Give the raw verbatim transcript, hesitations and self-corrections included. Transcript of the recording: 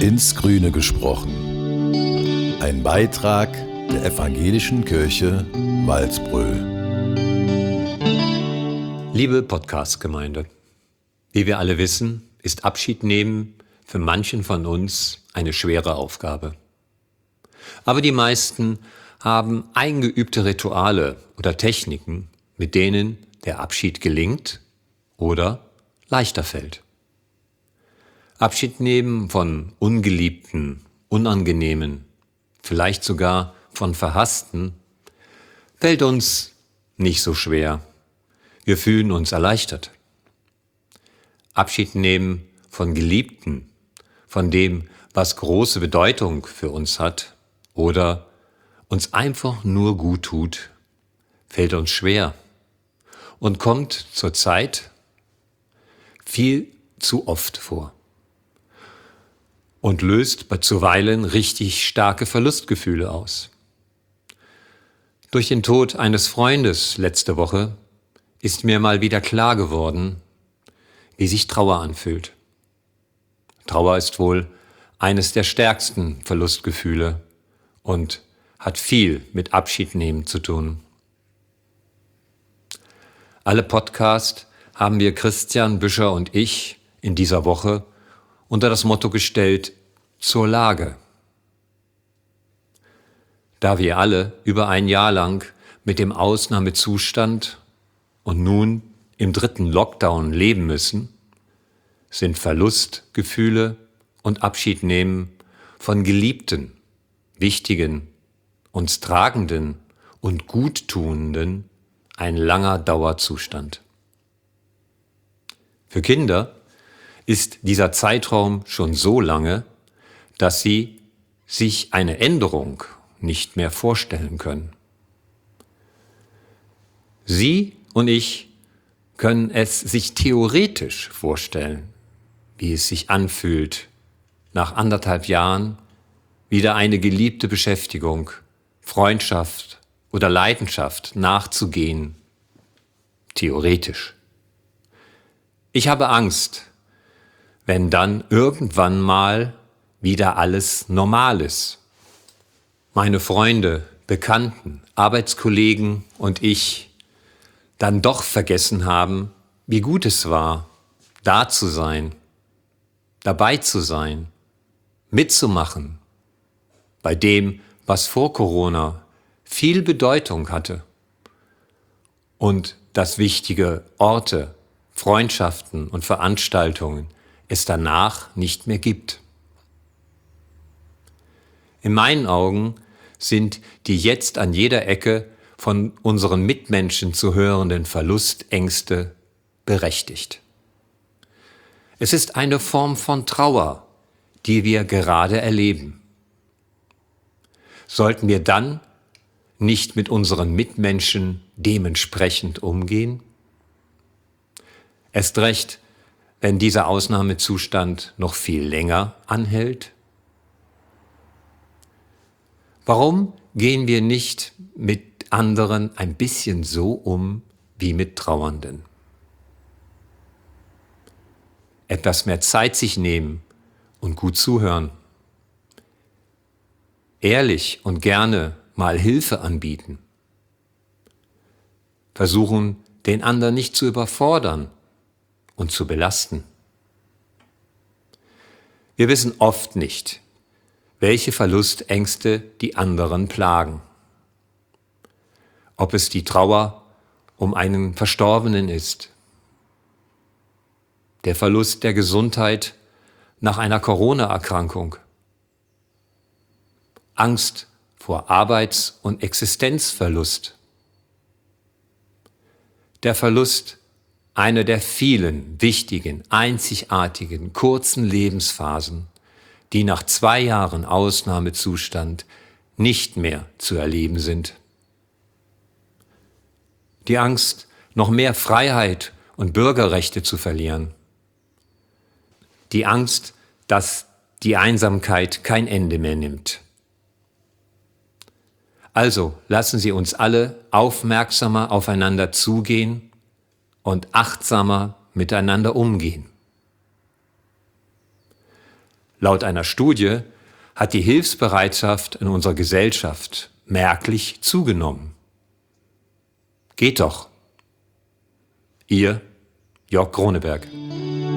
ins Grüne gesprochen. Ein Beitrag der Evangelischen Kirche Walsbröl. Liebe Podcast-Gemeinde, wie wir alle wissen, ist Abschied nehmen für manchen von uns eine schwere Aufgabe. Aber die meisten haben eingeübte Rituale oder Techniken, mit denen der Abschied gelingt oder leichter fällt. Abschied nehmen von ungeliebten, unangenehmen, vielleicht sogar von verhassten, fällt uns nicht so schwer. Wir fühlen uns erleichtert. Abschied nehmen von Geliebten, von dem, was große Bedeutung für uns hat oder uns einfach nur gut tut, fällt uns schwer und kommt zurzeit viel zu oft vor und löst zuweilen richtig starke Verlustgefühle aus. Durch den Tod eines Freundes letzte Woche ist mir mal wieder klar geworden, wie sich Trauer anfühlt. Trauer ist wohl eines der stärksten Verlustgefühle und hat viel mit Abschiednehmen zu tun. Alle Podcasts haben wir Christian Büscher und ich in dieser Woche unter das Motto gestellt: zur Lage. Da wir alle über ein Jahr lang mit dem Ausnahmezustand und nun im dritten Lockdown leben müssen, sind Verlustgefühle und Abschiednehmen von Geliebten, Wichtigen, uns Tragenden und Guttuenden ein langer Dauerzustand. Für Kinder ist dieser Zeitraum schon so lange, dass sie sich eine Änderung nicht mehr vorstellen können. Sie und ich können es sich theoretisch vorstellen, wie es sich anfühlt, nach anderthalb Jahren wieder eine geliebte Beschäftigung, Freundschaft oder Leidenschaft nachzugehen. Theoretisch. Ich habe Angst, wenn dann irgendwann mal wieder alles normal ist. Meine Freunde, Bekannten, Arbeitskollegen und ich dann doch vergessen haben, wie gut es war, da zu sein, dabei zu sein, mitzumachen, bei dem, was vor Corona viel Bedeutung hatte und dass wichtige Orte, Freundschaften und Veranstaltungen es danach nicht mehr gibt. In meinen Augen sind die jetzt an jeder Ecke von unseren Mitmenschen zu hörenden Verlustängste berechtigt. Es ist eine Form von Trauer, die wir gerade erleben. Sollten wir dann nicht mit unseren Mitmenschen dementsprechend umgehen? Erst recht, wenn dieser Ausnahmezustand noch viel länger anhält? Warum gehen wir nicht mit anderen ein bisschen so um wie mit Trauernden? Etwas mehr Zeit sich nehmen und gut zuhören. Ehrlich und gerne mal Hilfe anbieten. Versuchen, den anderen nicht zu überfordern und zu belasten. Wir wissen oft nicht, welche Verlustängste die anderen plagen. Ob es die Trauer um einen Verstorbenen ist, der Verlust der Gesundheit nach einer Corona-Erkrankung, Angst vor Arbeits- und Existenzverlust, der Verlust einer der vielen wichtigen, einzigartigen, kurzen Lebensphasen, die nach zwei Jahren Ausnahmezustand nicht mehr zu erleben sind. Die Angst, noch mehr Freiheit und Bürgerrechte zu verlieren. Die Angst, dass die Einsamkeit kein Ende mehr nimmt. Also lassen Sie uns alle aufmerksamer aufeinander zugehen und achtsamer miteinander umgehen. Laut einer Studie hat die Hilfsbereitschaft in unserer Gesellschaft merklich zugenommen. Geht doch. Ihr Jörg Groneberg.